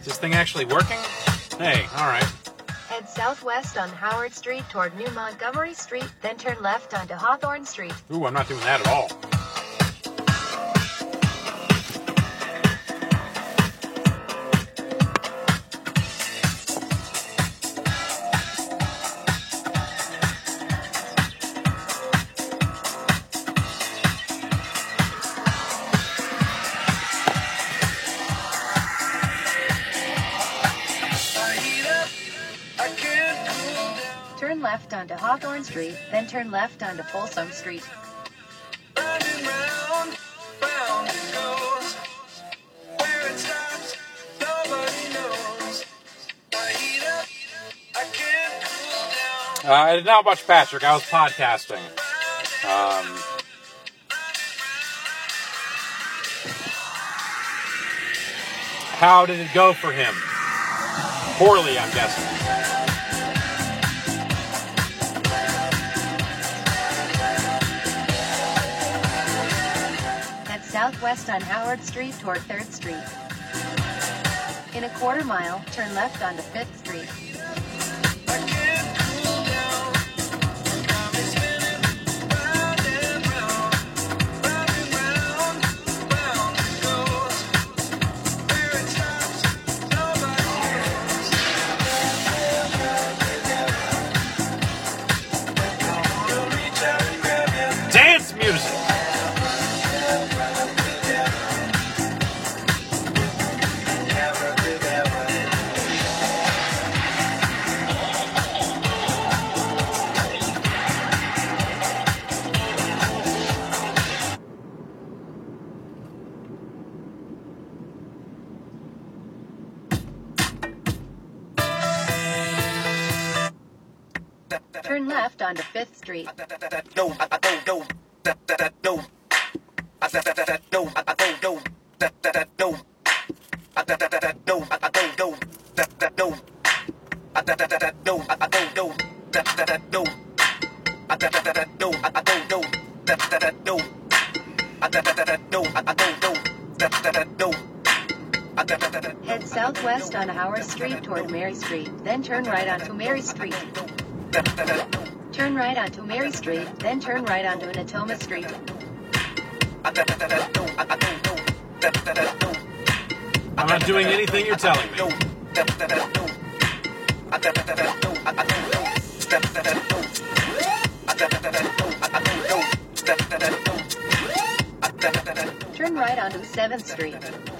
this thing actually working? Hey, alright. Head southwest on Howard Street toward New Montgomery Street, then turn left onto Hawthorne Street. Ooh, I'm not doing that at all. Turn left onto Hawthorne Street, then turn left onto Folsom Street. I did not watch Patrick. I was podcasting. How did it go for him? Poorly, I'm guessing. Head southwest on Howard Street toward 3rd Street. In a quarter mile, turn left onto 5th Street. Dance music! Turn left onto 5th Street. Head southwest on Howard Street toward Mary Street, then turn right onto Mary Street. Turn right onto Mary Street, then turn right onto Natoma Street. I'm not doing anything you're telling me. Turn right onto 7th Street.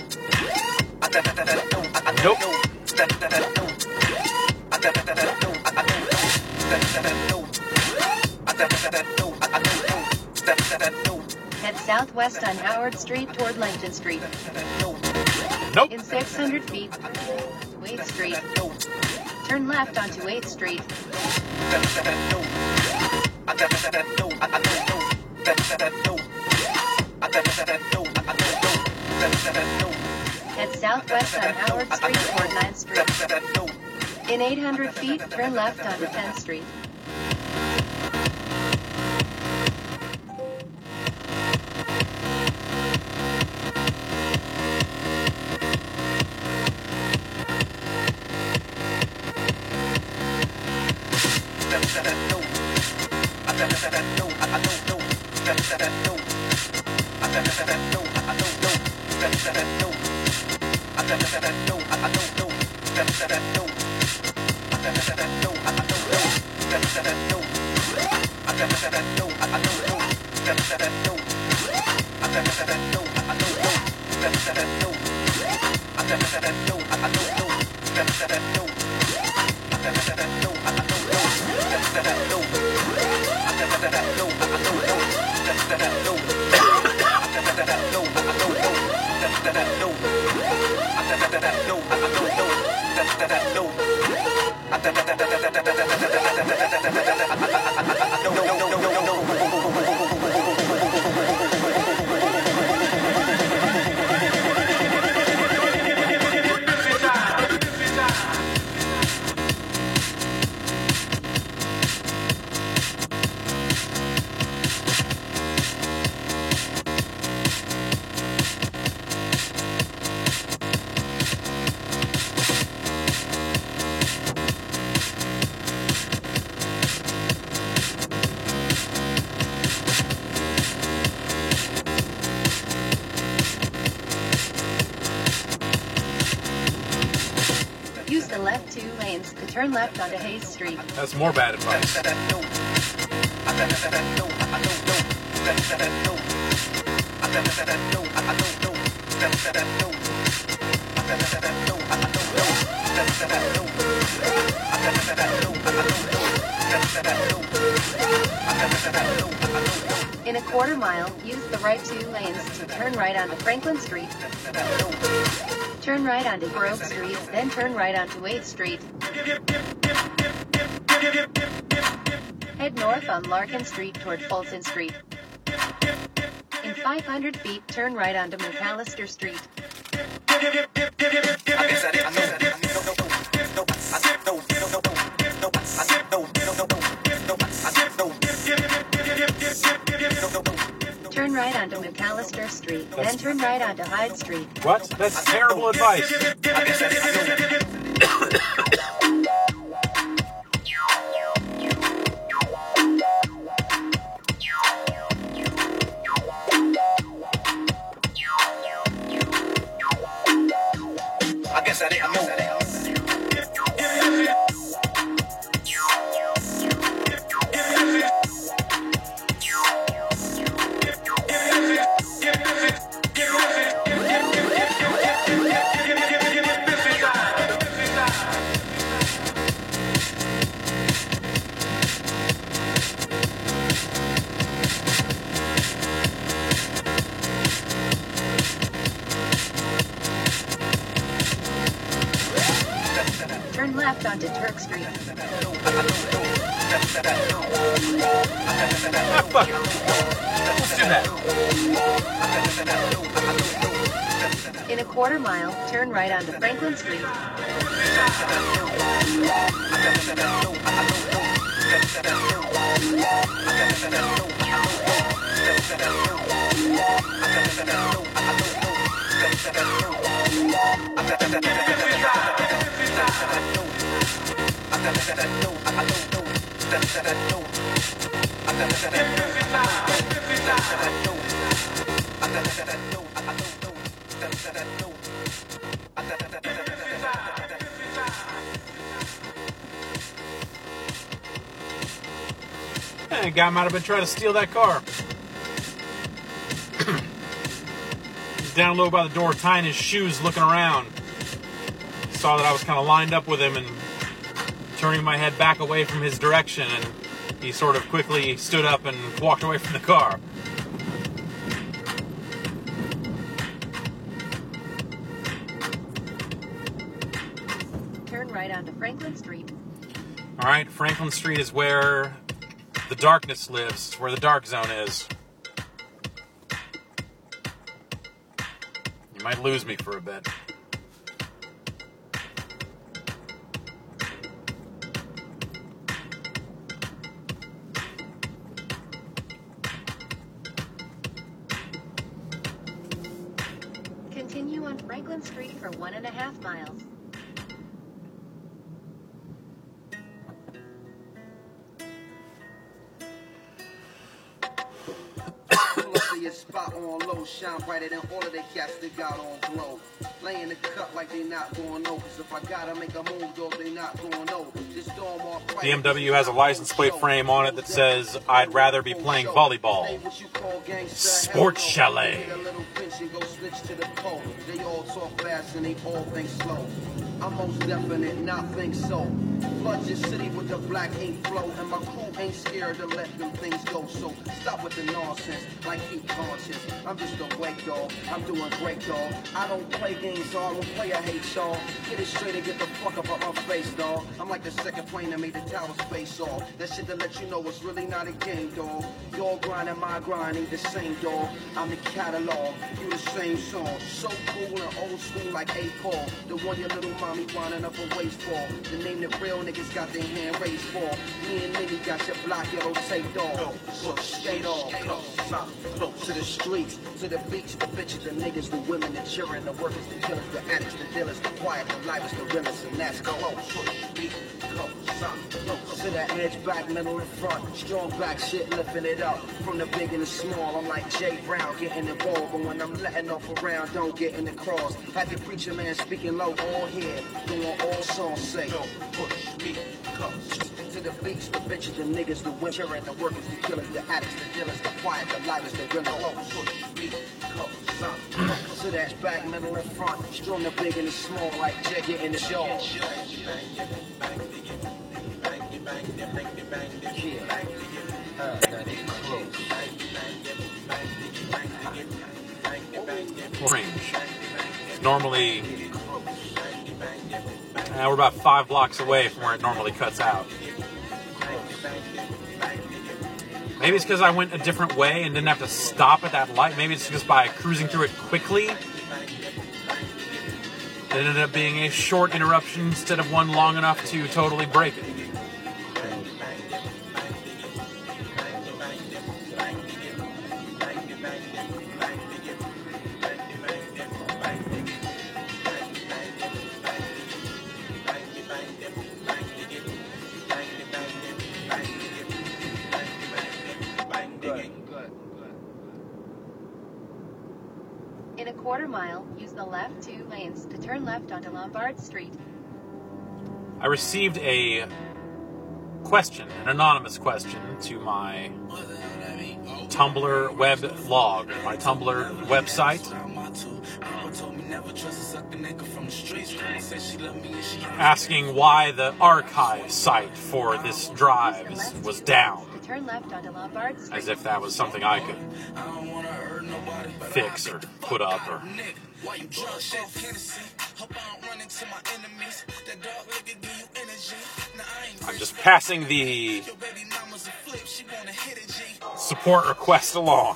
Nope. Head southwest on Howard Street toward Langton Street. Nope. In 600 feet, 8th Street. Turn left onto 8th Street. Head southwest on Howard Street toward 9th Street. In 800 feet, turn left onto 10th Street. left 2 lanes to turn left onto Hayes Street. That's more bad advice. In a quarter mile, use the right 2 lanes to turn right onto Franklin Street. Turn right onto Grove Street, then turn right onto 8th Street. Head north on Larkin Street toward Fulton Street. In 500 feet, turn right onto McAllister Street. Turn right onto McAllister Street, then turn right onto Hyde Street. What? That's terrible advice. I guess I didn't know that. Turn left onto Turk Street. Ah, fuck it. Let's do that. In a quarter mile, turn right onto Franklin Street. Hey, guy might have been trying to steal that car. He's down low by the door, tying his shoes, looking around. Saw that I was kind of lined up with him and turning my head back away from his direction, and he sort of quickly stood up and walked away from the car. Turn right onto Franklin Street. All right, Franklin Street is where the darkness lives, where the dark zone is. You might lose me for a bit. Continue on Franklin Street for 1.5 miles. Your spot on low, shine brighter than all of the cats that got on glow. Lay in the cut like they not going no, cause if I gotta make a move, dog, they not going no. Just storm off right. BMW has a license plate frame on it that says, "I'd rather be playing volleyball." Sports Chalet. They all talk fast and they all think slow. I'm most definite, not think so. Flood your city with the black ink flow, and my crew ain't scared to let them things go. So stop with the nonsense, like keep conscious. I'm just a wake dog, I'm doing great dog. I don't play games, dog, I don't play, I hate y'all. Get it straight and get the fuck up out my face, dog. I'm like the second plane that made the towers face off. That shit to let you know it's really not a game, dog. Your grind and my grind ain't the same, dog. I'm the catalog, you the same song. So cool and old school like A. Paul. The one your little mommy winding up a waist for. The name that real niggas got their hand raised for. Me and Nigga got your block, yellow taped off. So skate off, close to the streets, to the beach, the bitches, the niggas, the women, the children, the workers, the killers, the addicts, the dealers, the quiet, the livers, the realest, and that's close. Close, To the edge, back, middle, and front. Strong back shit, lifting it up. From the big and the small, I'm like Jay Brown, getting involved. But when I'm letting off a round, don't get in the cross. Have your preacher man speaking low all here. Doing all songs say, push me, cuss. To the beats, the bitches, the niggas, the winter, and the workers, the killers, the addicts, the dealers, the quiet, the lighters, the real push me, cuss. To that back, middle, and front. Strong the big and the small, like Jay getting the show. Range. Normally, we're about 5 blocks away from where it normally cuts out. Maybe it's because I went a different way and didn't have to stop at that light. Maybe it's because by cruising through it quickly, it ended up being a short interruption instead of one long enough to totally break it. In a quarter mile, use the left 2 lanes to turn left onto Lombard Street. I received a question, an anonymous question, to my Tumblr web log, my Tumblr website, asking why the archive site for this drive was down. Turn left onto Lombard Street. As if that was something I could fix or put up or... I'm just passing the support request along.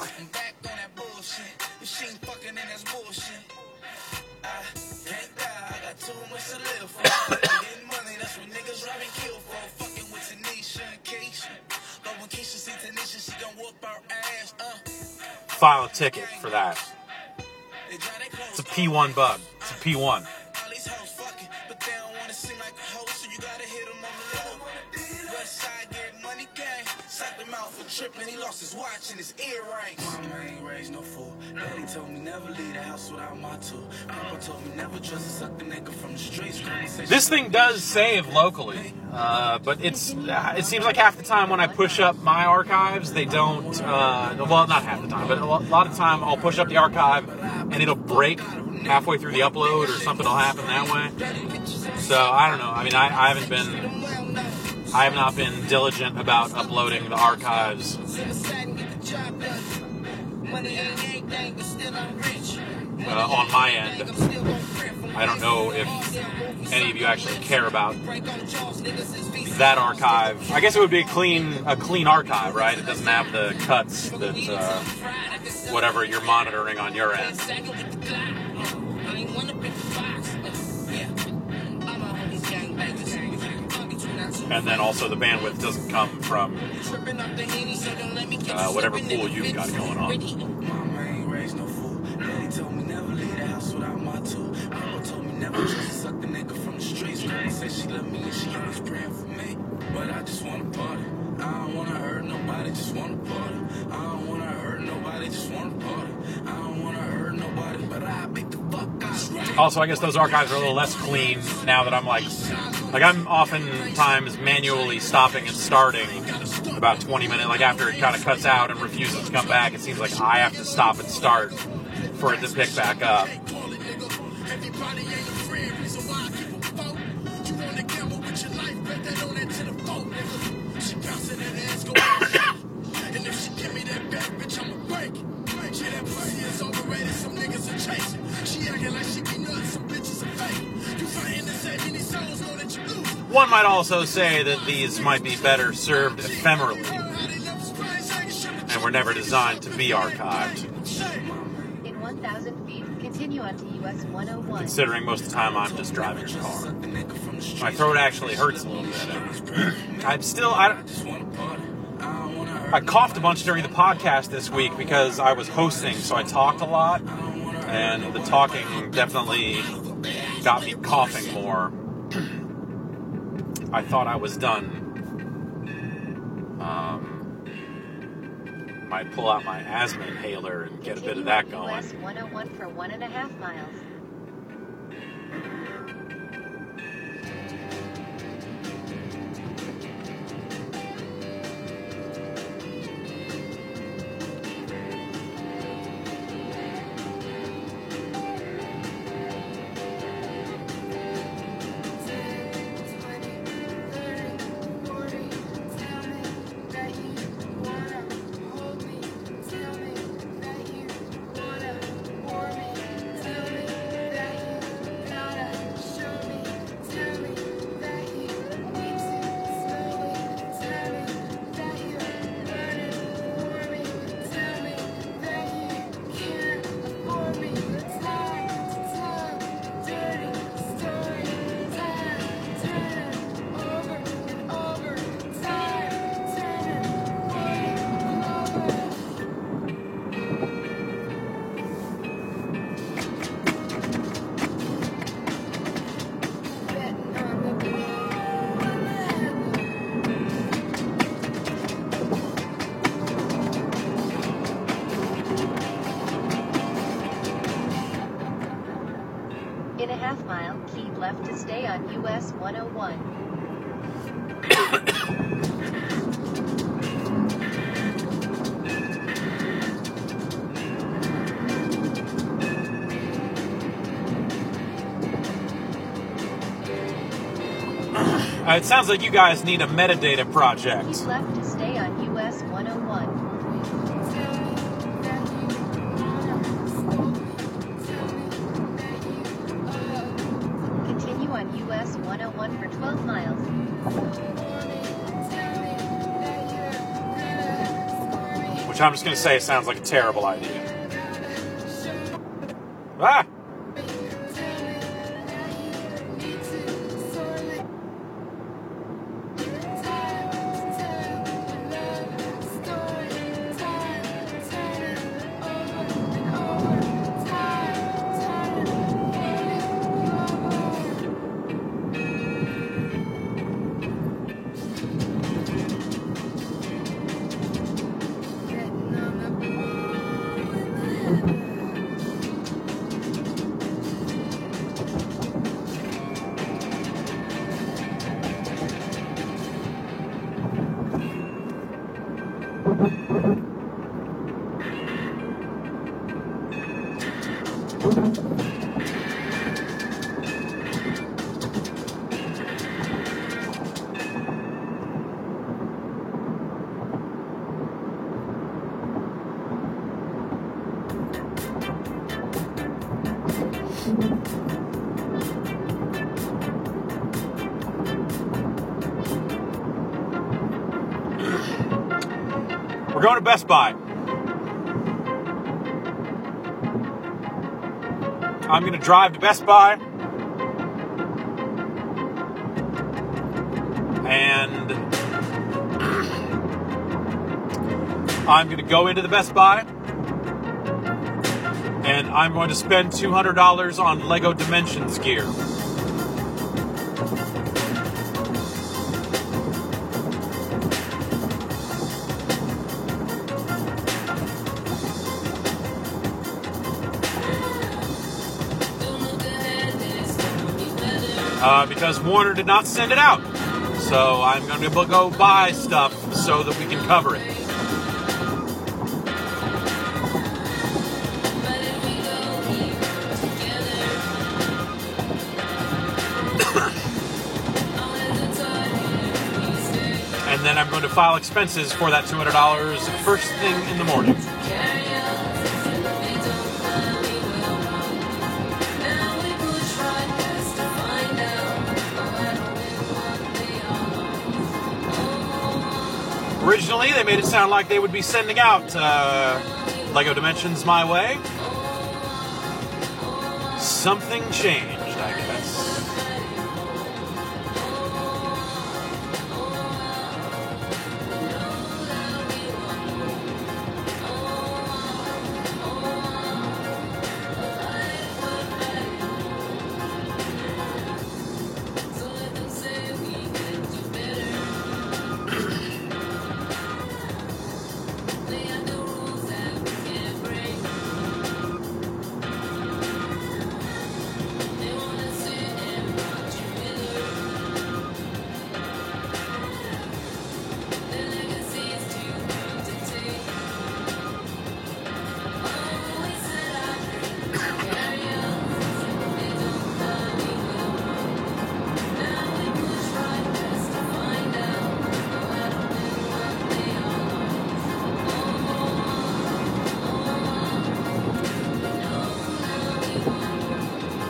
File a ticket for that. It's a P1 bug. It's a P1. He lost his watch and his earrings. Mama ain't raised no fool. Daddy told me never leave the house without my tool. Papa told me never trust a sucker nigga from the streets. This thing does save locally, but it seems like half the time when I push up my archives, they don't. Well, not half the time, but a lot of time I'll push up the archive and it'll break halfway through the upload or something will happen that way. So I don't know. I mean, I have not been diligent about uploading the archives. On my end. I don't know if any of you actually care about that archive. I guess it would be a clean archive, right? It doesn't have the cuts that whatever you're monitoring on your end. And then also the bandwidth doesn't come from whatever pool you've got going on. Mama ain't raised no fool. Daddy told me never leave the house without my tool. Papa told me never trust a sucker nigga from the streets. Girl said she loved me and she always praying for me. But I just wanna party. I don't wanna hurt nobody, just wanna party. I don't wanna hurt nobody, just wanna party. I don't wanna hurt nobody, but I beat the fuck out. Also, I guess those archives are a little less clean now that I'm I'm oftentimes manually stopping and starting about 20 minutes, like after it kind of cuts out and refuses to come back. It seems like I have to stop and start for it to pick back up. One might also say that these might be better served ephemerally and were never designed to be archived. In 1,000 feet, continue onto US 101. Considering most of the time I'm just driving a car. My throat actually hurts a little bit. I coughed a bunch during the podcast this week because I was hosting, so I talked a lot, and the talking definitely got me coughing more. I thought I was done Might pull out my asthma inhaler and get a bit of that Continue going. on US 101 for 1.5 miles. In a half mile, keep left to stay on US 101. It sounds like you guys need a metadata project. Keep left to stay on US 101. Continue on US 101 for 12 miles. Which I'm just going to say sounds like a terrible idea. Ah! We're going to Best Buy. I'm going to drive to Best Buy. And I'm going to go into the Best Buy. And I'm going to spend $200 on Lego Dimensions gear. Because Warner did not send it out. So I'm going to go buy stuff so that we can cover it. And then I'm going to file expenses for that $200 first thing in the morning. Originally, they made it sound like they would be sending out Lego Dimensions my way. Something changed, I guess.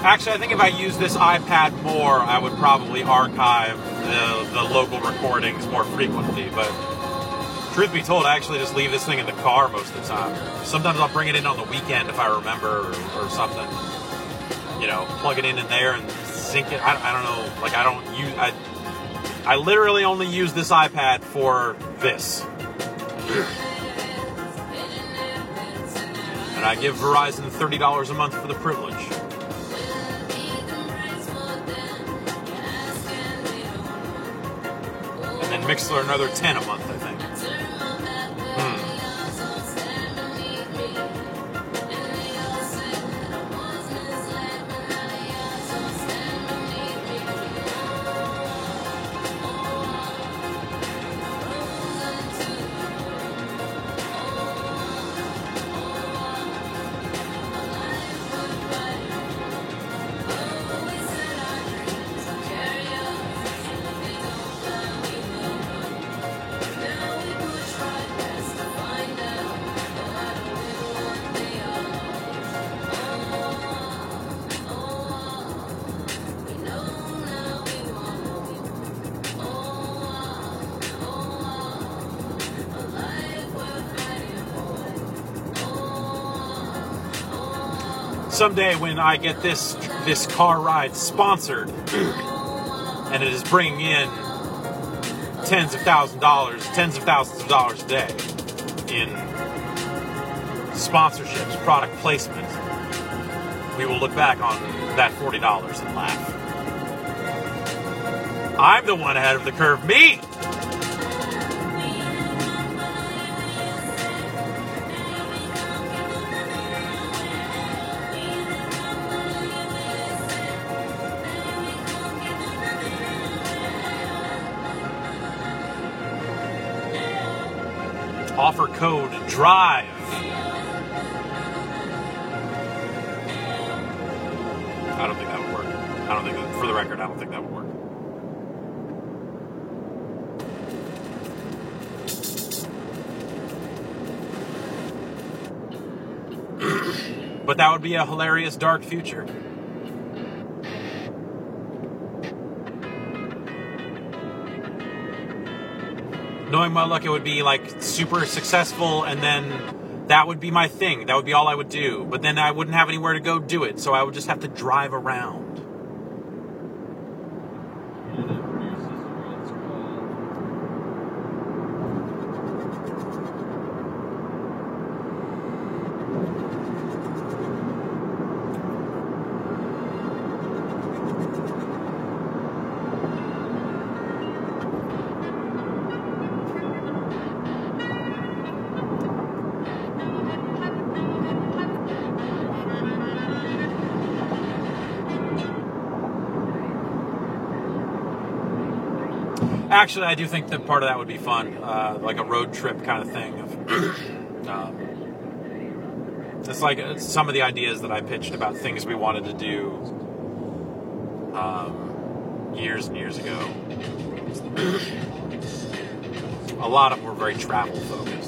Actually, I think if I used this iPad more, I would probably archive the local recordings more frequently. But truth be told, I actually just leave this thing in the car most of the time. Sometimes I'll bring it in on the weekend if I remember or something. You know, plug it in there and sync it. I don't know. Like, I literally only use this iPad for this. And I give Verizon $30 a month for the privilege. And then Mixler another $10 a month, I think. Someday when I get this car ride sponsored and it is bringing in tens of thousands of dollars a day in sponsorships, product placement, we will look back on that $40 and laugh. I'm the one ahead of the curve. Me! Offer code DRIVE. I don't think that would work. For the record, I don't think that would work. But that would be a hilarious dark future. Knowing my luck, it would be like super successful, and then that would be my thing. That would be all I would do. But then I wouldn't have anywhere to go do it, so I would just have to drive around. Actually, I do think that part of that would be fun, like a road trip kind of thing. It's like some of the ideas that I pitched about things we wanted to do years and years ago. A lot of them were very travel focused.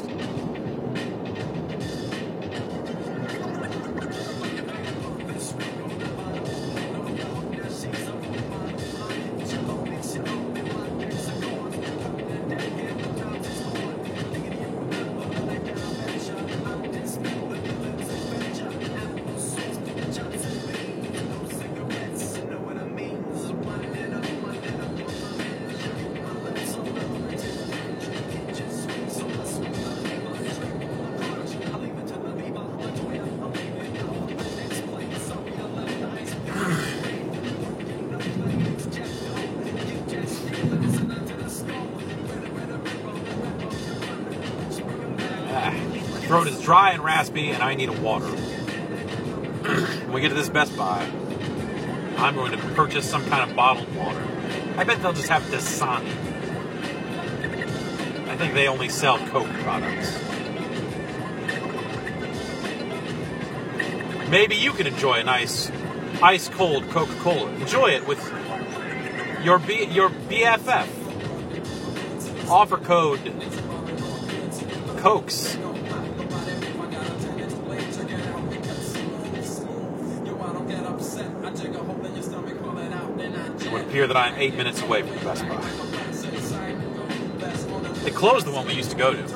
Throat is dry and raspy, and I need a water. When we get to this Best Buy, I'm going to purchase some kind of bottled water. I bet they'll just have Dasani. I think they only sell Coke products. Maybe you can enjoy a nice ice-cold Coca-Cola. Enjoy it with your BFF. Offer code COKES. would appear that I am 8 minutes away from the Best Buy. They closed the one we used to go to.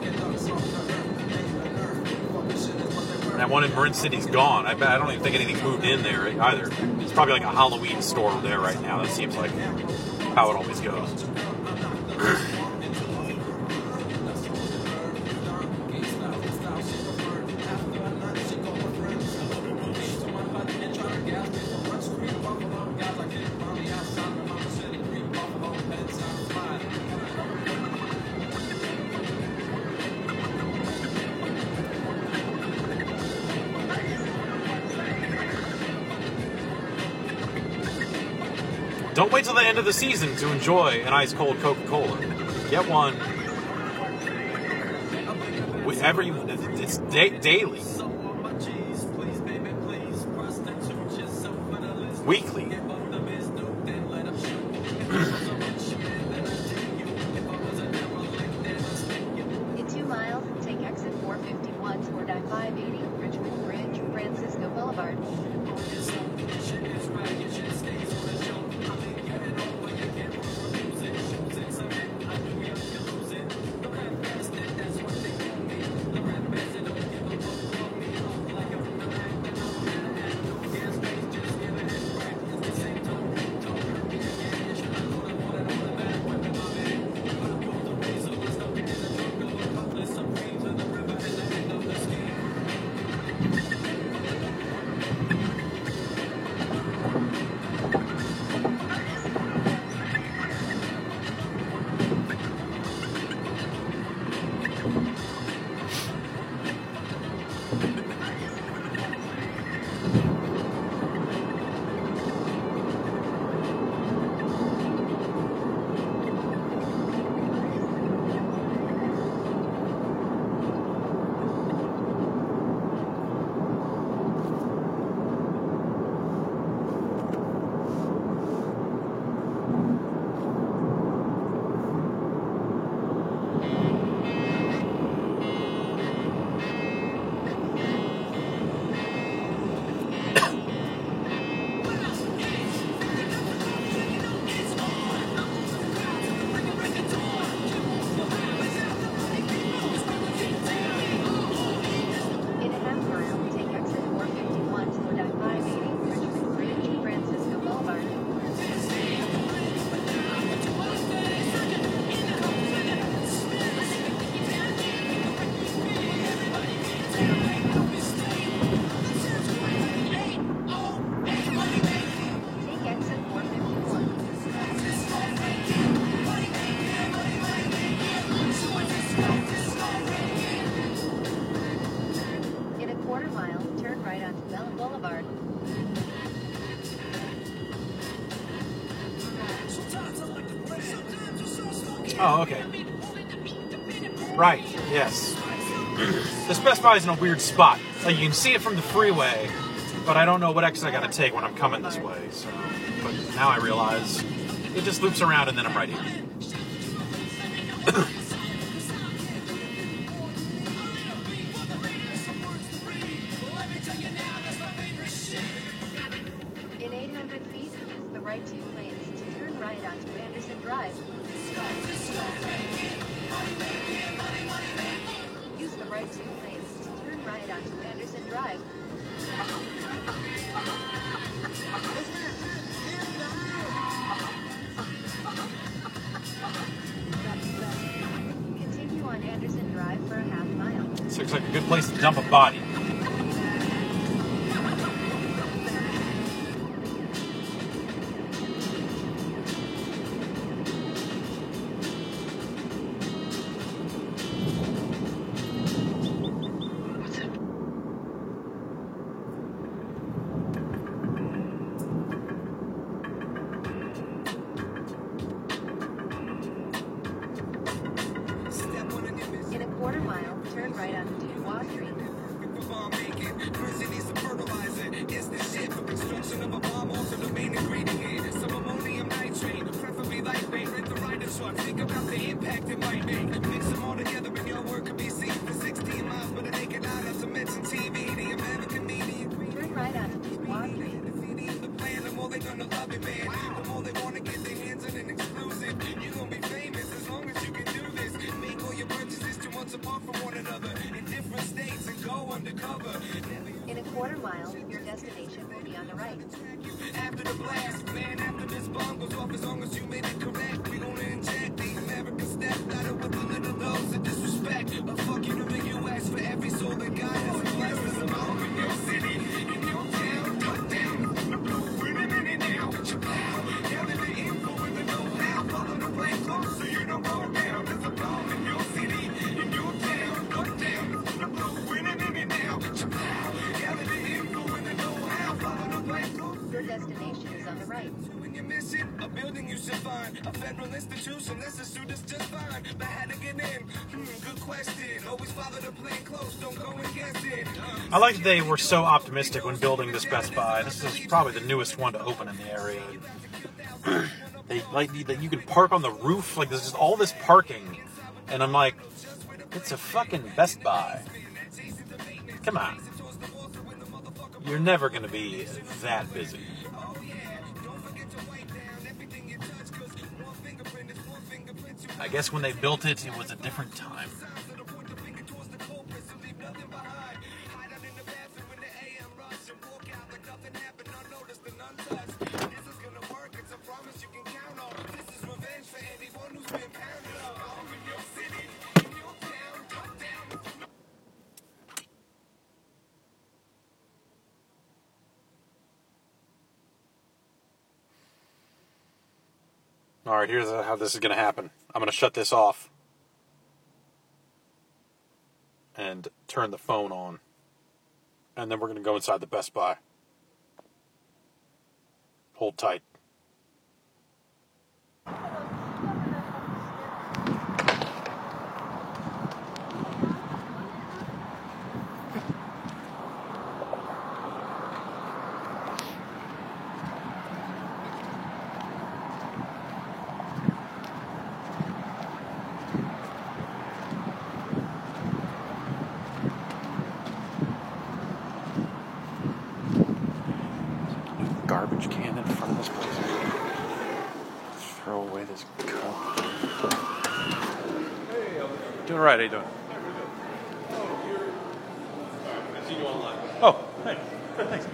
And that one in Marin City's gone. I don't even think anything moved in there either. It's probably like a Halloween store there right now. That seems like how it always goes. Don't wait till the end of the season to enjoy an ice-cold Coca-Cola. Get one. It's daily. Weekly. In 2 miles, take exit 451 toward I-580, Richmond Bridge, Francisco Boulevard. Oh, okay. Right, yes. This Best Buy is in a weird spot. Like, you can see it from the freeway, but I don't know what exit I gotta take when I'm coming this way. So, but now I realize it just loops around and then I'm right here. In 800 feet, use the right 2 lanes to turn right onto Anderson Drive. Use the right 2 lanes to turn right onto Anderson Drive. Continue on Anderson Drive for a half mile. This looks like a good place to dump a body. In a quarter mile, turn right onto Dubois Street. After the blast, man, after this bomb goes off, as long as you made it correct, we gonna inject the American step out of with a little dose of disrespect. But fuck you to the U.S. for every soul that God has blessed. There's a bomb in your city, in your town, cut down. The blue, win a minute now, chapow. Gather the info and the know-how, follow the plan close so you don't go down. There's a bomb in your city, in your town, cut down. The blue, win a minute now, chapow. Gather the info and the know-how, follow the plan close. Your destination is on the right. When you miss it, a building you should find, a federal institution, let's assume it's just fine. But how to get in? Good question. Always follow the plan close, don't go and guess it. I like that they were so optimistic when building this Best Buy. This is probably the newest one to open in the area. They like that you can park on the roof. Like, there's just all this parking, and I'm like, it's a fucking Best Buy. Come on, you're never gonna be that busy. I guess when they built it, it was a different time. Alright, here's how this is going to happen. I'm going to shut this off and turn the phone on. And then we're going to go inside the Best Buy. Hold tight. Garbage can in front of this place. Throw away this cup. Doing right, how you doing? I've seen you online. Oh, hey. Good, thanks.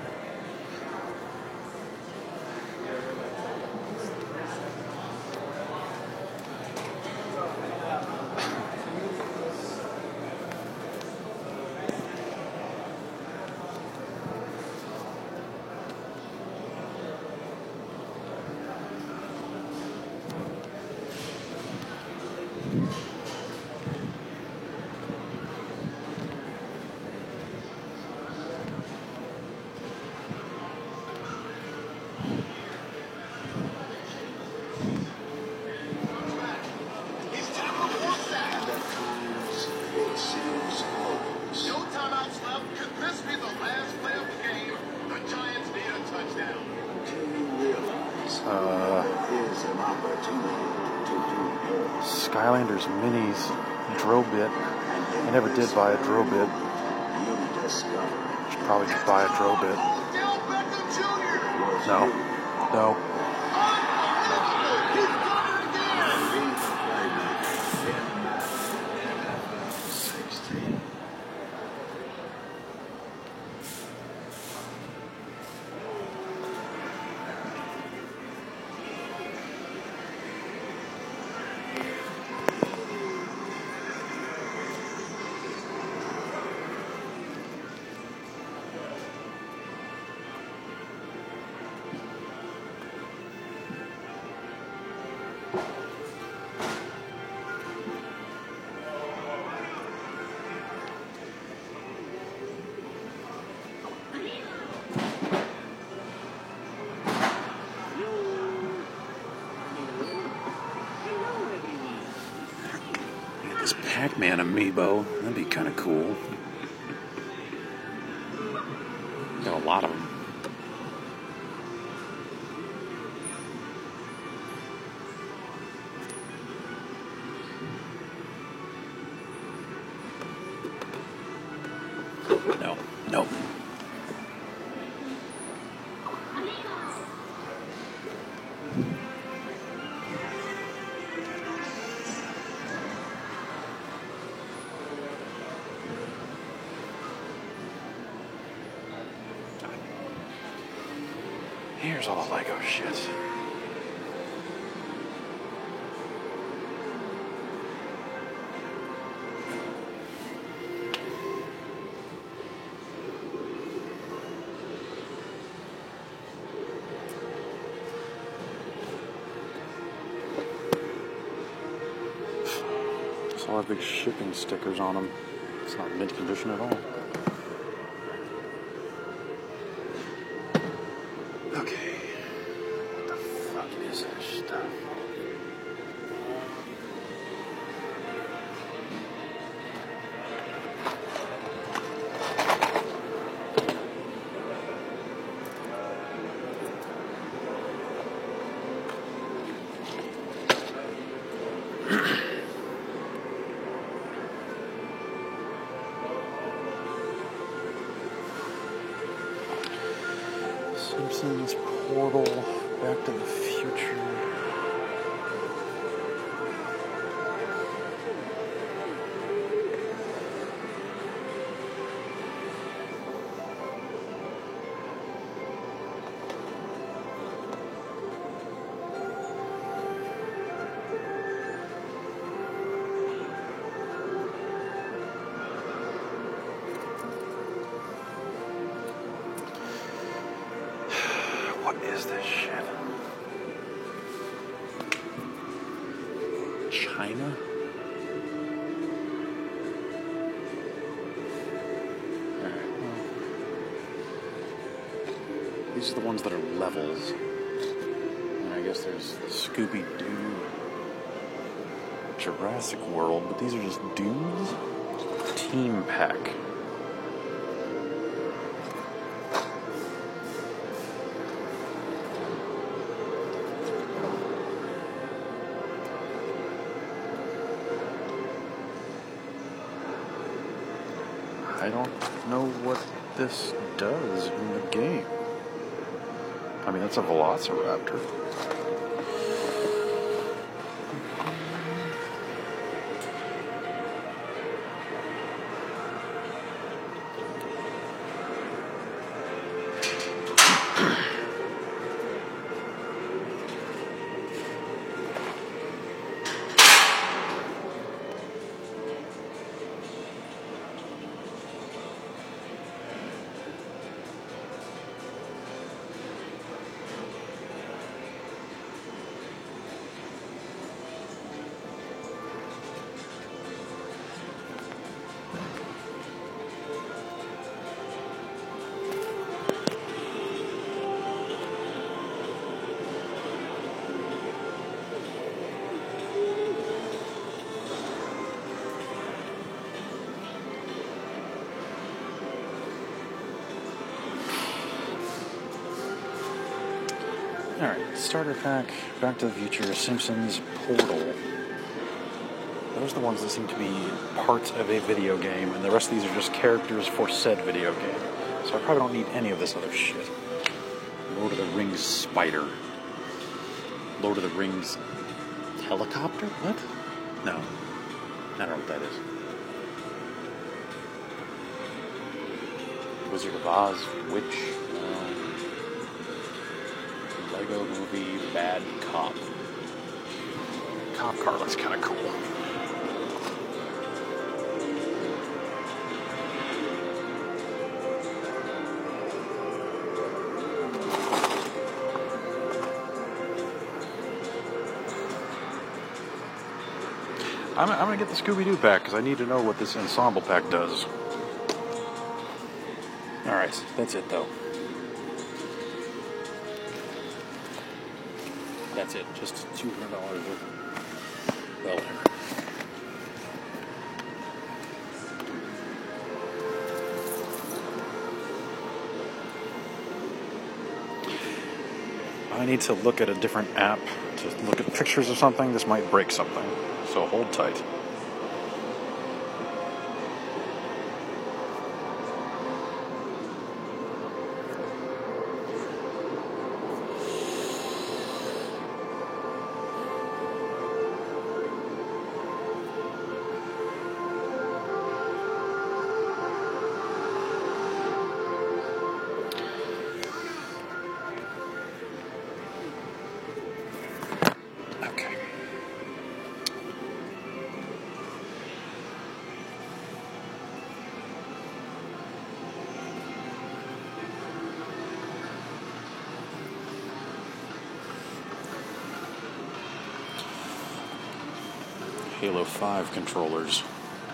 No timeouts left. Could this be the last play of the game? The Giants need a touchdown. Skylanders Minis drill bit. I never did buy a drill bit. Should probably just buy a drill bit. Odell Beckham Jr. No. He's done it again. This Pac-Man amiibo, that'd be kind of cool. Got a lot of them. No. Here's all the Lego shit. It's a lot of big shipping stickers on them. It's not mint condition at all. Okay. What the fuck is this stuff? Simpsons, Portal, Back to the Future. What is this shit? China? Alright, well. These are the ones that are levels. And I guess there's Scooby-Doo, Jurassic World, but these are just dudes? Team Pack. I don't know what this does in the game. I mean, that's a Velociraptor. Alright, starter pack, Back to the Future, Simpsons, Portal. Those are the ones that seem to be parts of a video game, and the rest of these are just characters for said video game. So I probably don't need any of this other shit. Lord of the Rings Spider. Lord of the Rings Helicopter? What? No. I don't know what that is. Wizard of Oz Witch? Lego Movie Bad Cop. Cop car looks kind of cool. I'm going to get the Scooby-Doo pack because I need to know what this ensemble pack does. Alright, that's it though. That's it, just $200 worth. Well, whatever. I need to look at a different app to look at pictures of something. This might break something, so hold tight. Halo 5 controllers.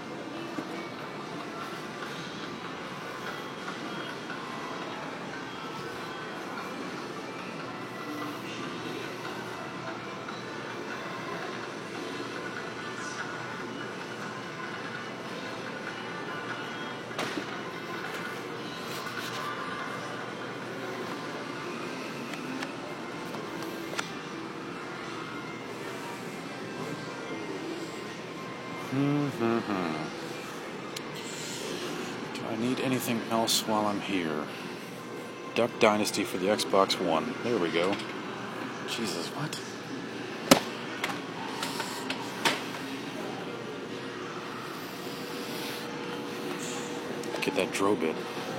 Do I need anything else while I'm here? Duck Dynasty for the Xbox One. There we go. Jesus, what? Get that Drobit.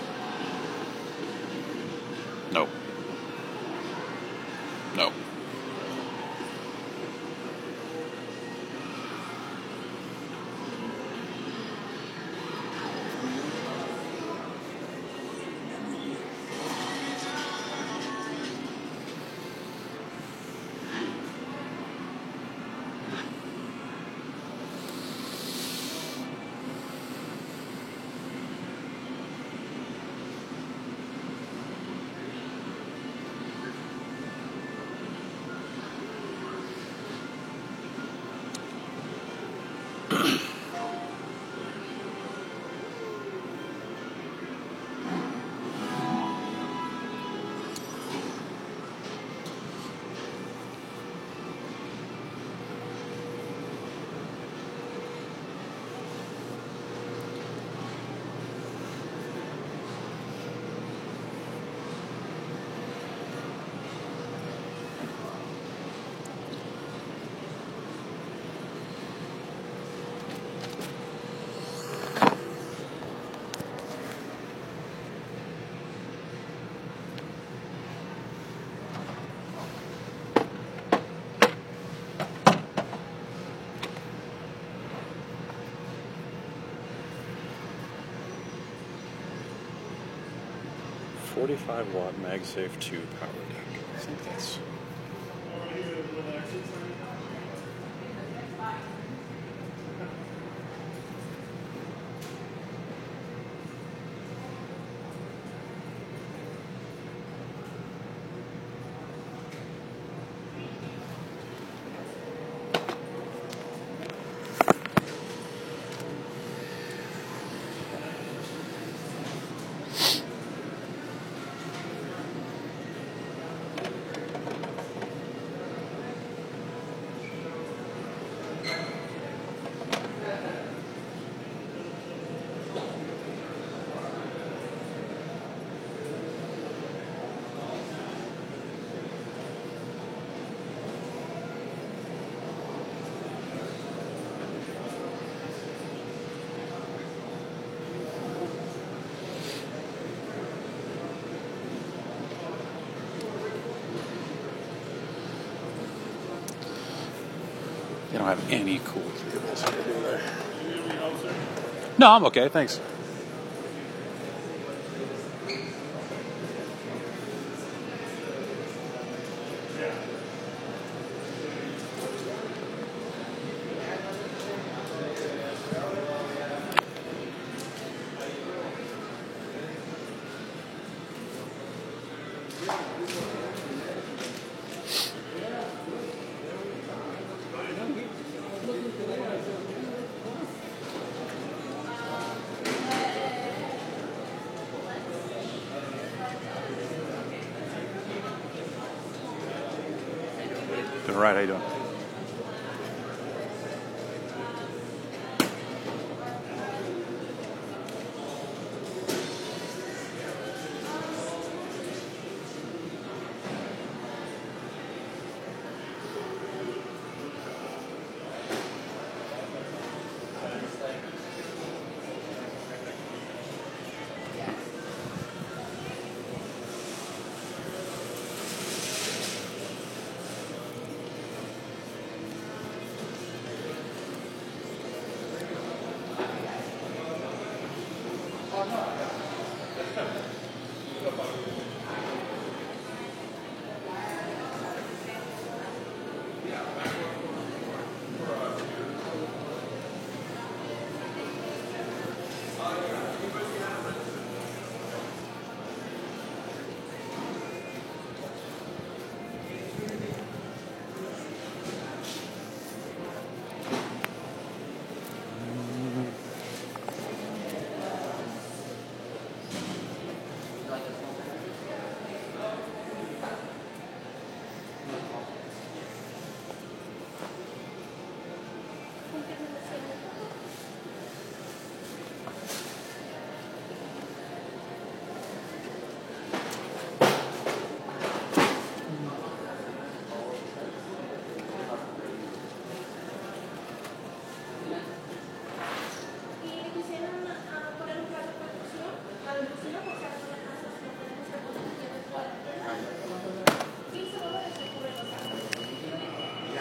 No. No. $45-watt MagSafe 2 power deck. I think that's... They don't have any cool vehicles here, do they? No, I'm okay, thanks. Doing all right, how you doing?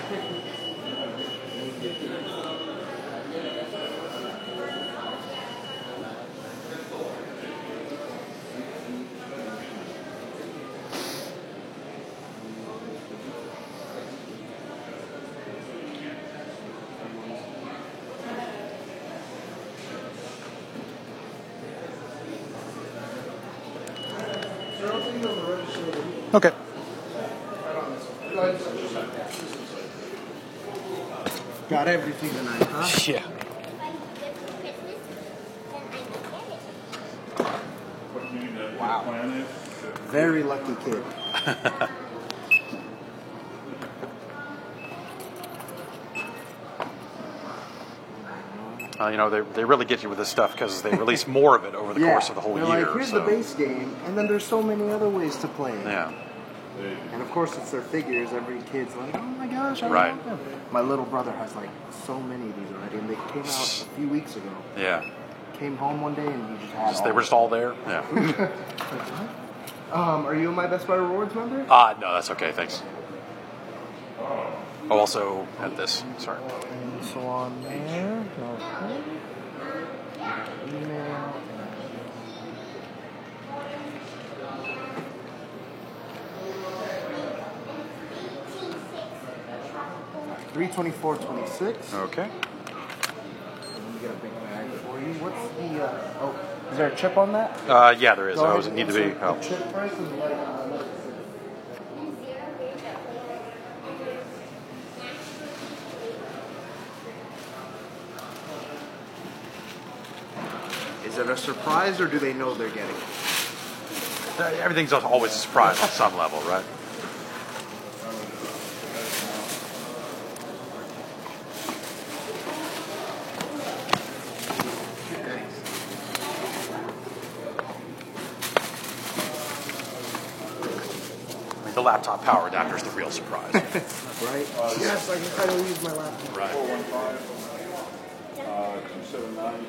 Okay. Got everything tonight, huh? Yeah. Wow. Very lucky kid. You know, they really get you with this stuff because they release more of it over the course of the whole They're year. like, here's so. the base game, and then there's so many other ways to play it. Yeah. And of course, it's their figures. Every kid's like, oh my gosh, I Right. love them. My little brother has like so many of these already, and they came out a few weeks ago. Yeah. Came home one day and he just had all They were just all there? Yeah. Are you a My Best Buy Rewards member? No, that's okay, thanks. Oh, also had this. Sorry. So on there. Okay. Email. $324.26. Okay. Let me get a big bag for you. What's the is there a chip on that? Yeah, there is. Go ahead Does it and need to be? insert Oh. the chip price and let it sit. Is it a surprise or do they know they're getting it? Everything's always a surprise on some level, right? I mean, the laptop power adapter is the real surprise. Right? Yes, I can finally use my laptop. Right. 279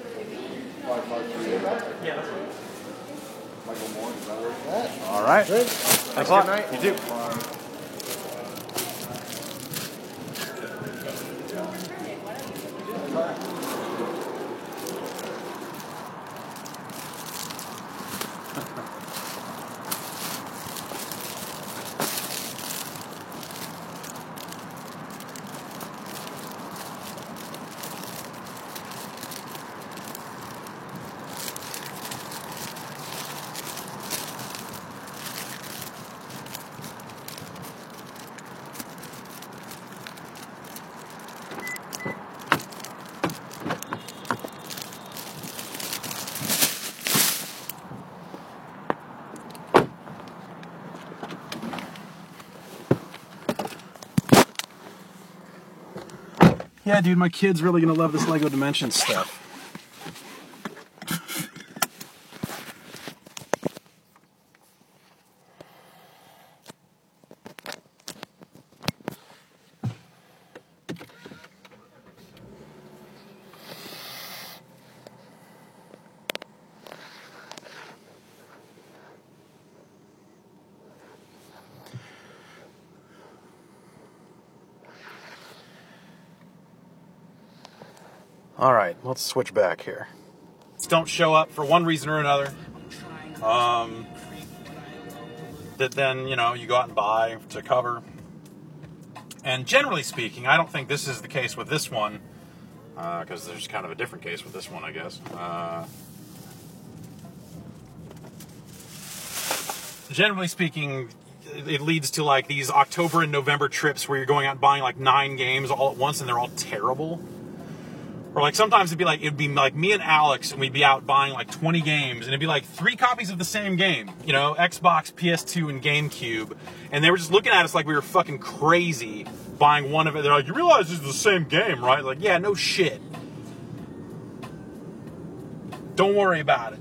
553. Yeah, that's right. Michael Moore, is that right? All right. Good. Thanks a Have lot. a good night. You too. Yeah, dude, my kid's really gonna love this LEGO Dimensions stuff. All right, let's switch back here. Don't show up for one reason or another. That then, you know, you go out and buy to cover. And generally speaking, I don't think this is the case with this one, because there's kind of a different case with this one, I guess. Generally speaking, it leads to like these October and November trips where you're going out and buying like 9 games all at once and they're all terrible. Or like sometimes it'd be like me and Alex and we'd be out buying like 20 games and it'd be like 3 copies of the same game, you know, Xbox, PS2, and GameCube. And they were just looking at us like we were fucking crazy buying one of it. They're like, you realize this is the same game, right? Like, yeah, no shit. Don't worry about it.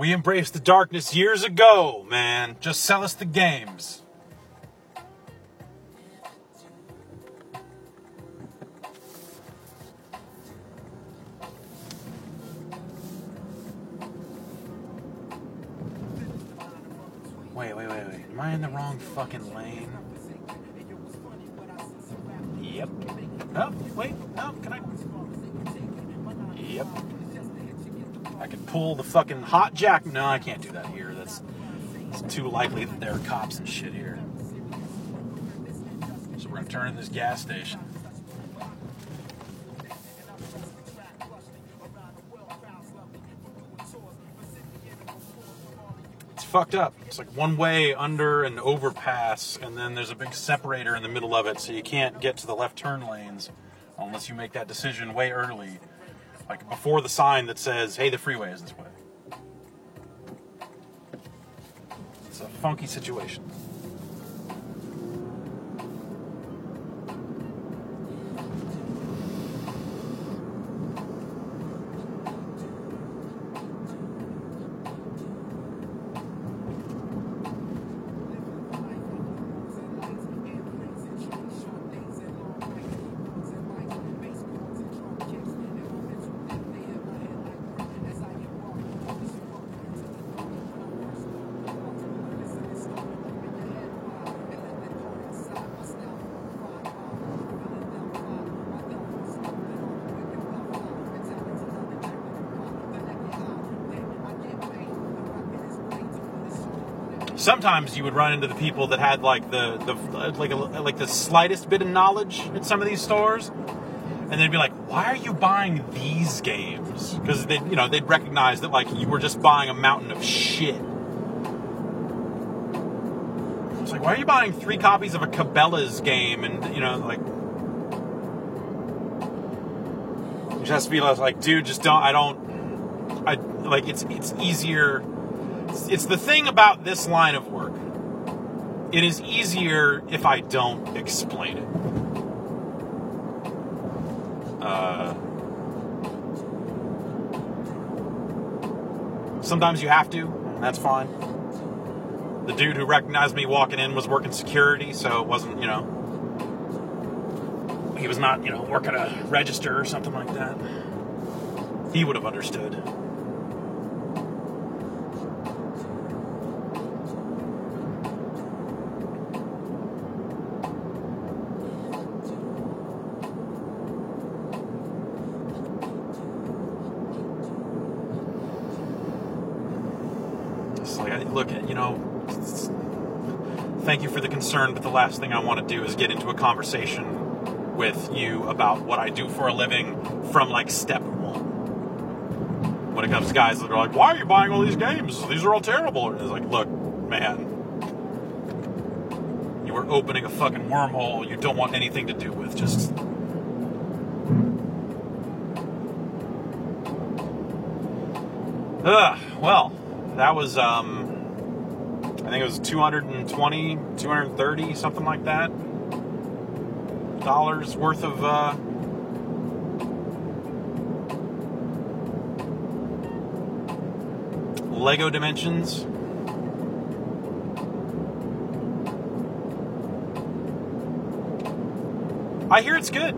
We embraced the darkness years ago, man. Just sell us the games. Wait. Am I in the wrong fucking lane? Yep. Oh, wait. No, can I? Yep. I can pull the fucking hot jack. No, I can't do that here. It's too likely that there are cops and shit here. So we're gonna turn in this gas station. It's fucked up. It's like one way under an overpass, and then there's a big separator in the middle of it, so you can't get to the left turn lanes unless you make that decision way early. Like before the sign that says, hey, the freeway is this way. It's a funky situation. Sometimes you would run into the people that had like the slightest bit of knowledge at some of these stores, and they'd be like, "Why are you buying these games?" Because they'd recognize that like you were just buying a mountain of shit. It's like, why are you buying 3 copies of a Cabela's game? And like, you just have to be like, dude, just don't. It's easier. It's the thing about this line of work. It is easier if I don't explain it. Sometimes you have to, and that's fine. The dude who recognized me walking in was working security, so it wasn't, he was not, working a register or something like that. He would have understood. Thank you for the concern, but the last thing I want to do is get into a conversation with you about what I do for a living from like step 1. When it comes to guys that are like, why are you buying all these games? These are all terrible. And it's like, look, man, you are opening a fucking wormhole you don't want anything to do with. Just... well, that was, I think it was $220, $230, something like that, dollars worth of, Lego Dimensions. I hear it's good.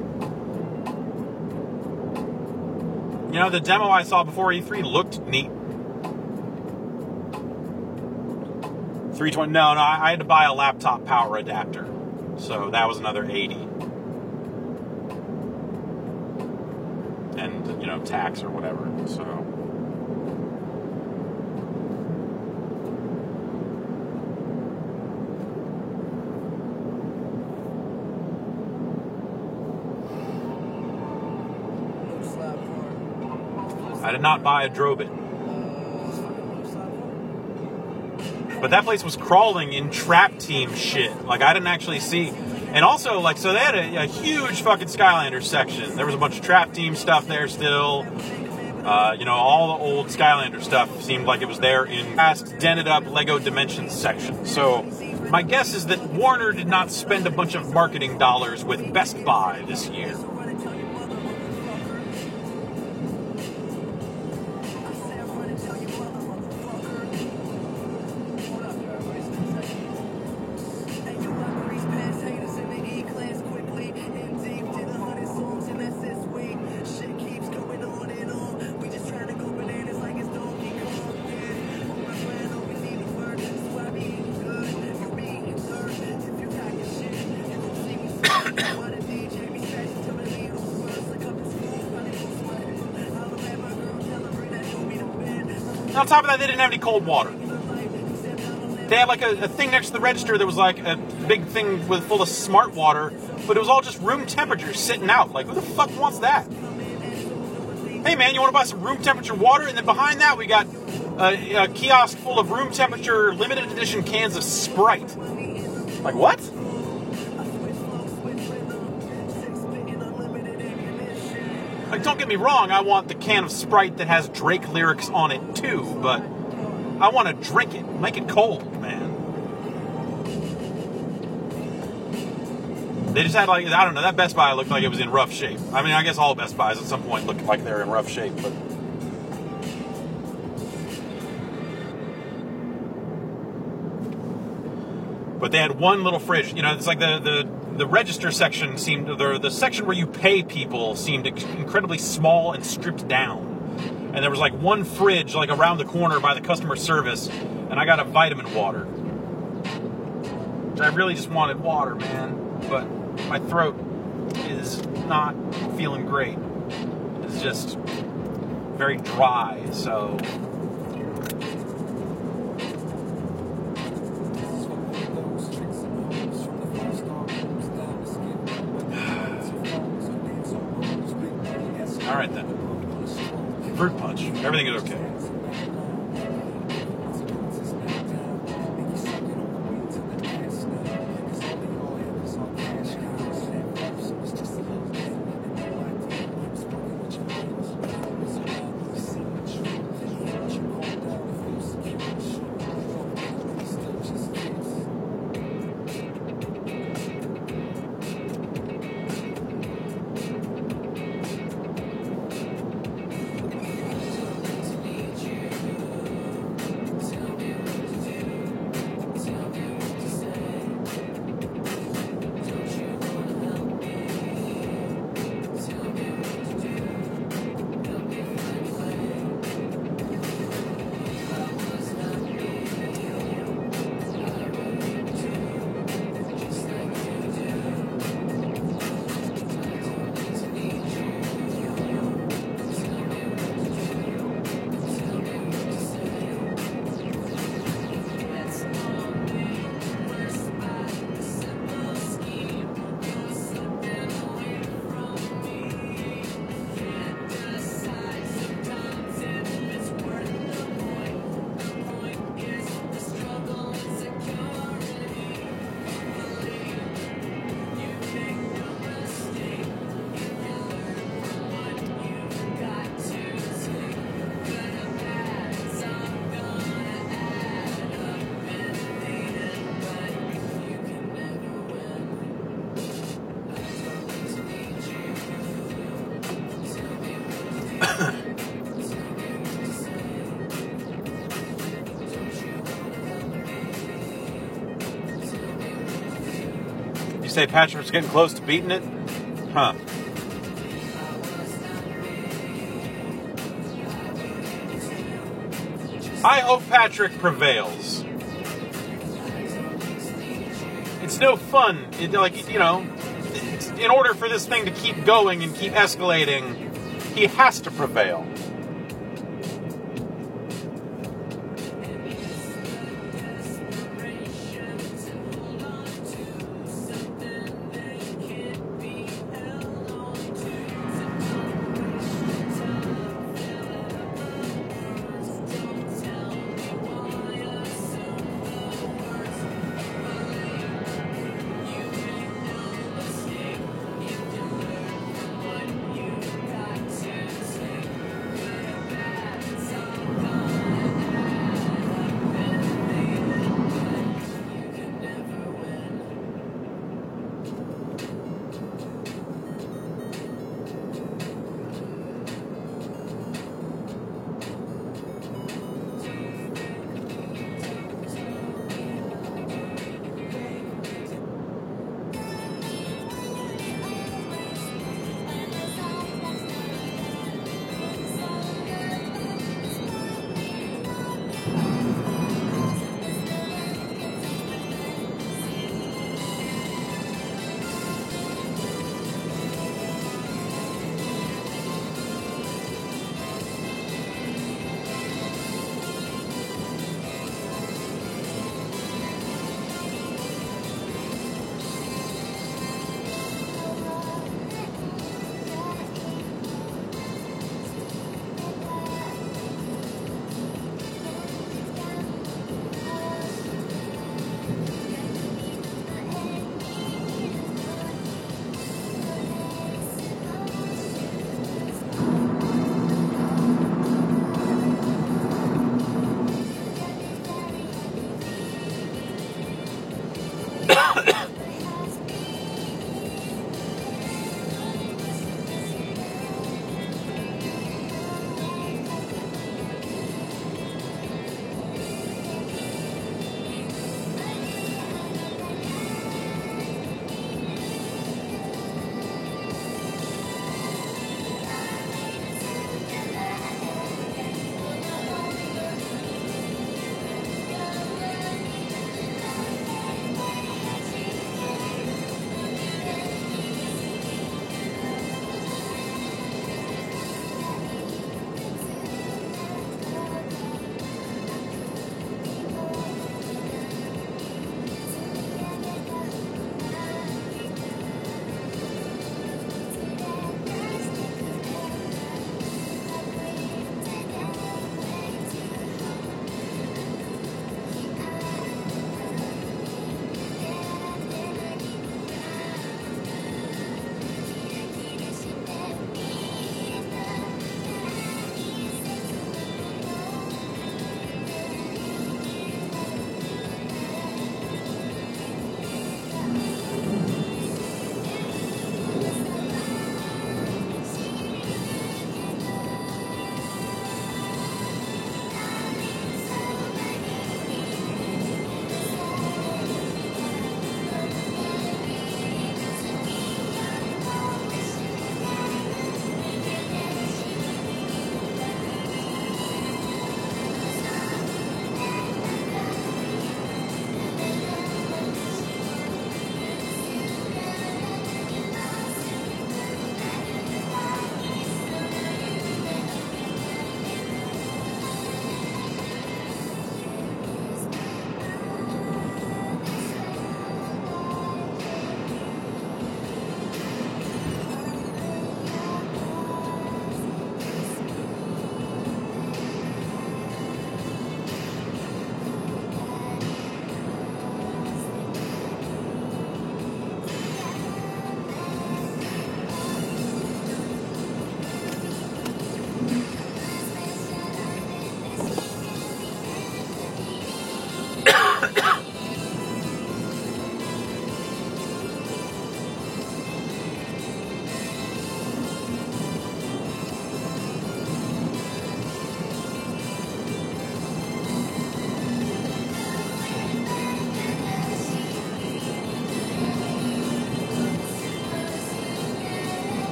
The demo I saw before E3 looked neat. 320. No, I had to buy a laptop power adapter, so that was another $80, and tax or whatever. So I did not buy a Drobit. But that place was crawling in trap team shit. Like, I didn't actually see. And also, like, so they had a huge fucking Skylanders section. There was a bunch of trap team stuff there still. All the old Skylander stuff seemed like it was there in past dented up Lego Dimensions section. So my guess is that Warner did not spend a bunch of marketing dollars with Best Buy this year. And on top of that, they didn't have any cold water. They had like a thing next to the register that was like a big thing full of smart water, but it was all just room temperature sitting out. Like, who the fuck wants that? Hey man, you want to buy some room temperature water? And then behind that, we got a kiosk full of room temperature limited edition cans of Sprite. Like, what? Like, don't get me wrong, I want the can of Sprite that has Drake lyrics on it too, but I want to drink it. Make it cold, man. They just had, like, I don't know, that Best Buy looked like it was in rough shape. I mean, I guess all Best Buys at some point looked like they're in rough shape, but they had one little fridge. You know, it's like the register section seemed, the section where you pay people seemed incredibly small and stripped down. And there was like one fridge like around the corner by the customer service, and I got a vitamin water. I really just wanted water, man. But my throat is not feeling great. It's just very dry, so... Alright then. Fruit punch. Everything is okay. You say Patrick's getting close to beating it? Huh. I hope Patrick prevails. It's no fun. In order for this thing to keep going and keep escalating, he has to prevail.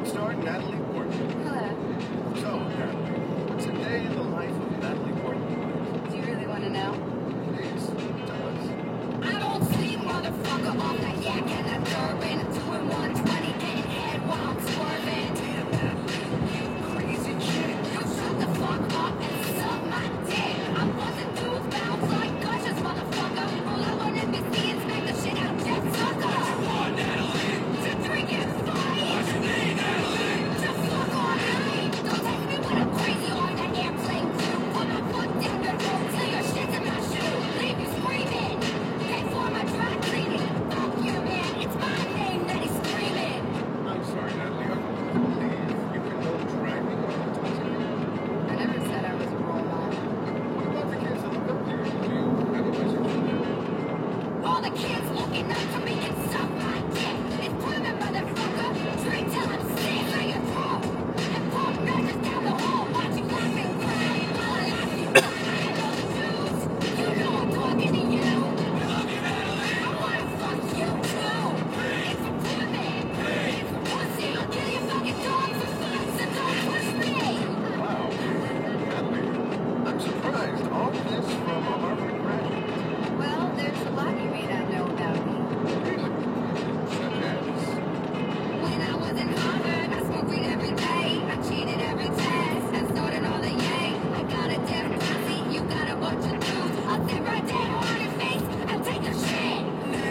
star Natalie Portman. Hello. So, Natalie, what's a day in the life of Natalie Portman? Do you really want to know? Please, tell us. I don't sleep, motherfucker, off the yak and the Durban. Doing 120, getting head while I'm swerving. Damn, Natalie, you crazy chick. You shut the fuck up and suck my dick. I'm busting dudes bounce like gushers, motherfucker. All I want is to see and smack the shit out Jeff Sucker. What you want, Natalie? To drink and fight. What's your name, Natalie? To fuck all night. Don't text me when I'm crazy on that airplane too. Put my foot down the road till your shit's in my shoe. Leave you screaming. Pay for my dry cleaning. Fuck you, man. It's my name that he's screaming. I'm sorry, Natalie. I don't believe you can go dragging on the I never said I was a role model. What about the kids that look up to you? Do you have a message? All the kids looking up to me can suck my dick. It's Pullman, motherfucker. Drink till I'm sick like a throat. And pump matches down the hall. Watch you laugh and cry while I laugh you cry. Those dudes, you know I'm talking to you. I love you, Natalie. I wanna fuck you too. It's a Pullman. It's a pussy. I'll kill your fucking dog for fun, so don't push me. Wow. Natalie, I'm surprised. All this from a Harvard graduate. Well, there's a lot you may not know about me. Really? Such as? When I was in Harvard, I smoked weed every day. I cheated every test. I snorted all the yay. I got a damn pussy. You got a bunch of dudes. I'll sit right down on your face and take a shit.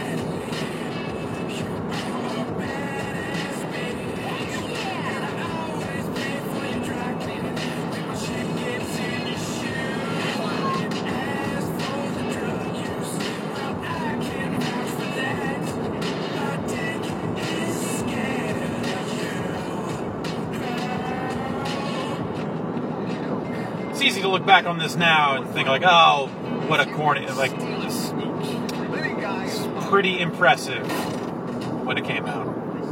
It's easy to look back on this now and think like, oh, what a corny. Like, it's pretty impressive when it came out.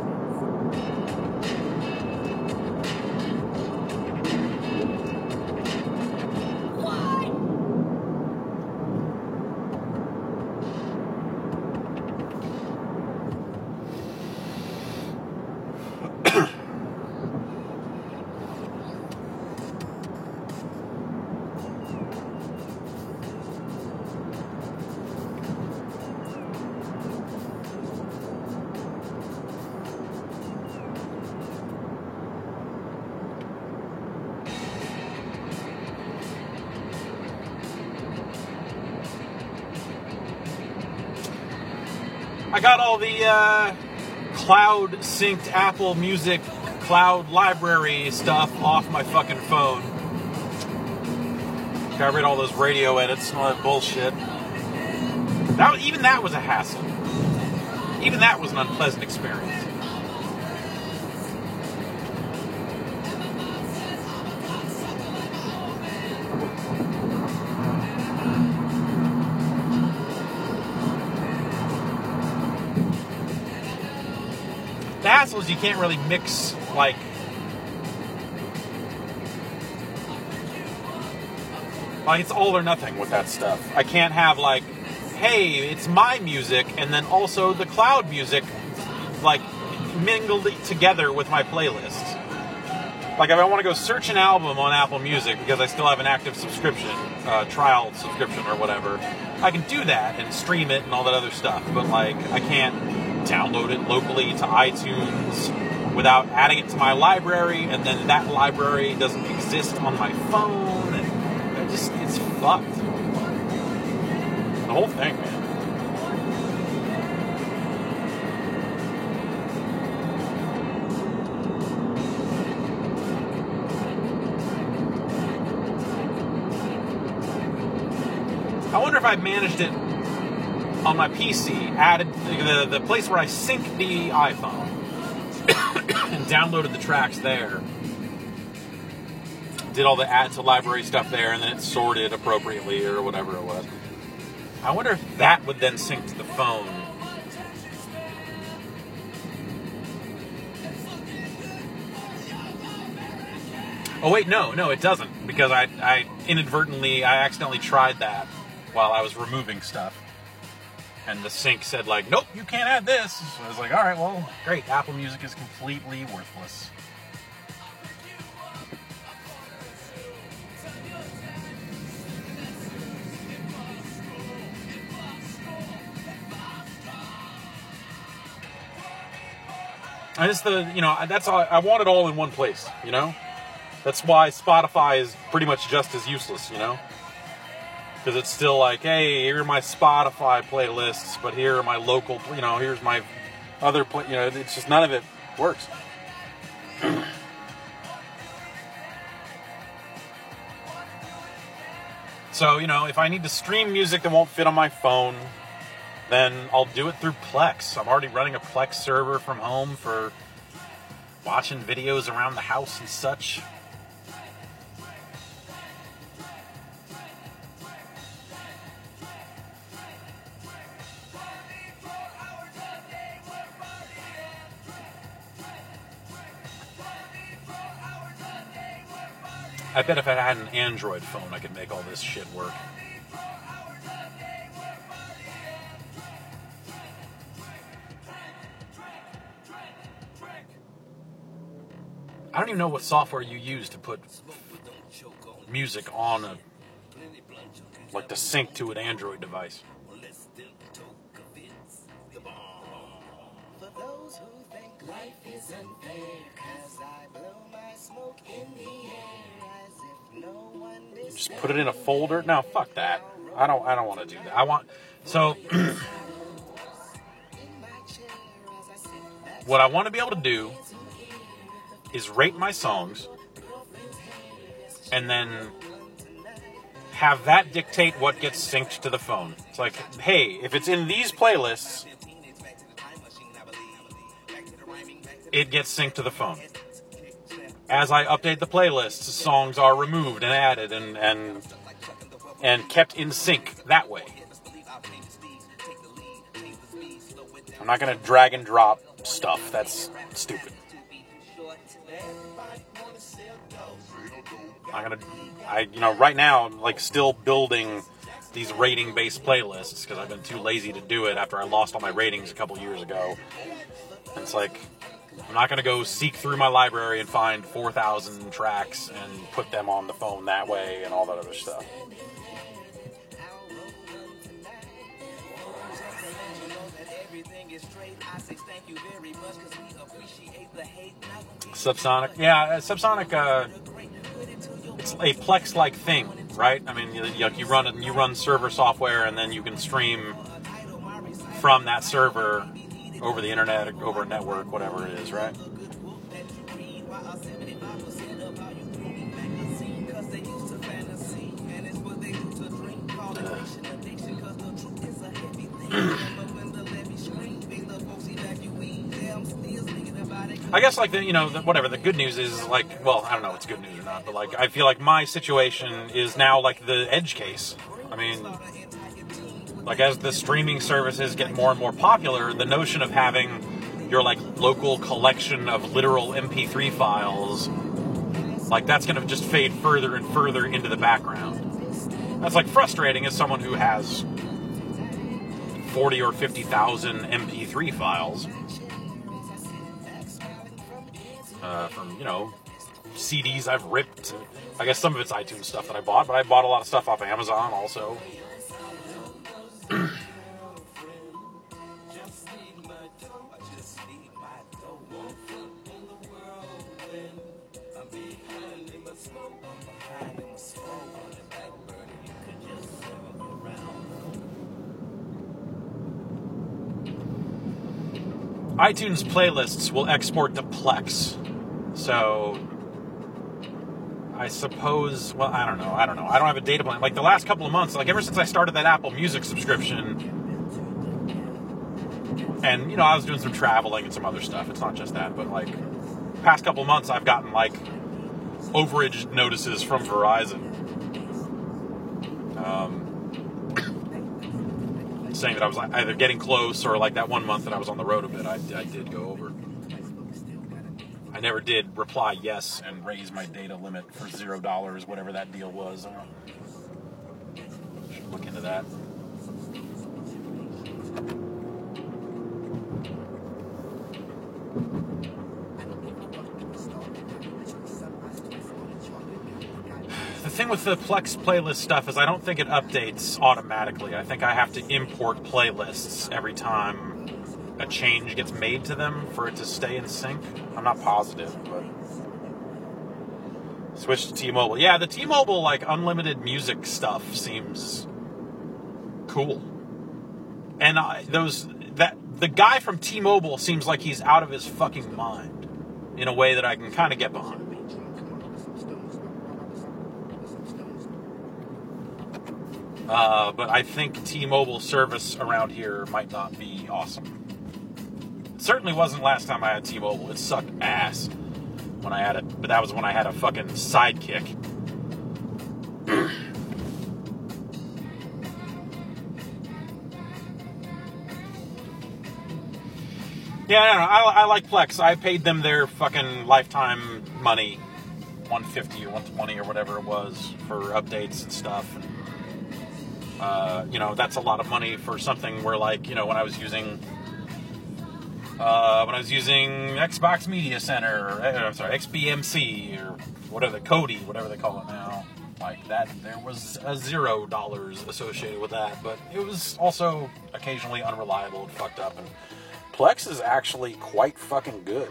I got all the cloud synced Apple Music cloud library stuff off my fucking phone. Got rid of all those radio edits and all that bullshit. Even that was a hassle. Even that was an unpleasant experience. The hassle is you can't really mix, like it's all or nothing with that stuff. I can't have like, hey, it's my music and then also the cloud music like mingled together with my playlist. Like if I want to go search an album on Apple Music because I still have an active subscription, trial subscription or whatever, I can do that and stream it and all that other stuff. But like I can't download it locally to iTunes without adding it to my library, and then that library doesn't exist on my phone, and it's fucked. The whole thing, man. I wonder if I managed it on my PC, added the place where I sync the iPhone and downloaded the tracks there. Did all the add to library stuff there, and then it sorted appropriately or whatever it was. I wonder if that would then sync to the phone. Oh wait, no, it doesn't, because I accidentally tried that while I was removing stuff. And the sync said, like, nope, you can't add this. So I was like, all right, well, great. Apple Music is completely worthless. I just that's all I want it all in one place, you know. That's why Spotify is pretty much just as useless, you know, because it's still like, hey, here are my Spotify playlists, but here are my local, here's my other it's just none of it works. So, if I need to stream music that won't fit on my phone, then I'll do it through Plex. I'm already running a Plex server from home for watching videos around the house and such. I bet if I had an Android phone, I could make all this shit work. I don't even know what software you use to put music on to sync to an Android device. For those who think life is unfair, 'cause I blow my smoke in the air as if no one is. Just put it in a folder. No, fuck that. I don't want to do that. What I want to be able to do is rate my songs and then have that dictate what gets synced to the phone. It's like, hey, if it's in these playlists, it gets synced to the phone. As I update the playlists, songs are removed and added and kept in sync that way. I'm not going to drag and drop stuff. That's stupid. Right now, I'm still building these rating-based playlists because I've been too lazy to do it after I lost all my ratings a couple years ago. And it's like, I'm not going to go seek through my library and find 4,000 tracks and put them on the phone that way and all that other stuff. Subsonic. Yeah, Subsonic, it's a Plex-like thing, right? I mean, you run server software and then you can stream from that server over the internet, over a network, whatever it is, right? I guess the good news is I don't know if it's good news or not, but I feel like my situation is now like the edge case. I mean, as the streaming services get more and more popular, the notion of having your local collection of literal MP3 files, that's going to just fade further and further into the background. That's frustrating as someone who has 40 or 50,000 MP3 files. From CDs I've ripped. I guess some of it's iTunes stuff that I bought, but I bought a lot of stuff off Amazon also. iTunes playlists will export to Plex. So, I suppose, I don't know. I don't have a data plan. The last couple of months, ever since I started that Apple Music subscription, and, I was doing some traveling and some other stuff. It's not just that, but, past couple of months, I've gotten, overage notices from Verizon. Saying that I was either getting close or that one month that I was on the road a bit, I did go over. I never did reply yes and raise my data limit for $0, whatever that deal was. Should look into that. The thing with the Plex playlist stuff is I don't think it updates automatically. I think I have to import playlists every time a change gets made to them for it to stay in sync. I'm not positive, but switch to T-Mobile. Yeah, the T-Mobile like unlimited music stuff seems cool. And the guy from T-Mobile seems like he's out of his fucking mind in a way that I can kind of get behind. But I think T-Mobile service around here might not be awesome. It certainly wasn't last time I had T-Mobile. It sucked ass when I had it, but that was when I had a fucking Sidekick. Yeah, I don't know. I like Plex. I paid them their fucking lifetime money, $150 or $120 or whatever it was for updates and stuff. And, that's a lot of money for something where, like, when I was using Xbox Media Center, XBMC or whatever, Kodi, whatever they call it now, like that, there was $0 associated with that, but it was also occasionally unreliable and fucked up. And Plex is actually quite fucking good.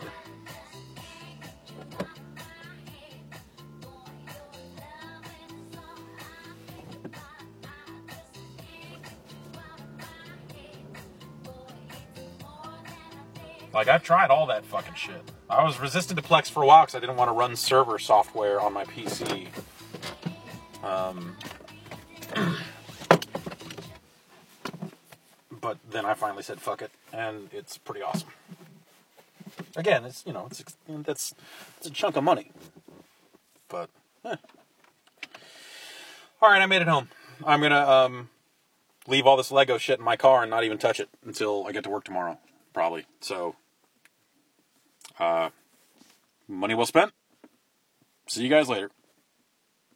Like, I've tried all that fucking shit. I was resistant to Plex for a while because I didn't want to run server software on my PC. But then I finally said fuck it, and it's pretty awesome. Again, it's a chunk of money. But, Alright, I made it home. I'm gonna leave all this Lego shit in my car and not even touch it until I get to work tomorrow, probably. So, money well spent. See you guys later.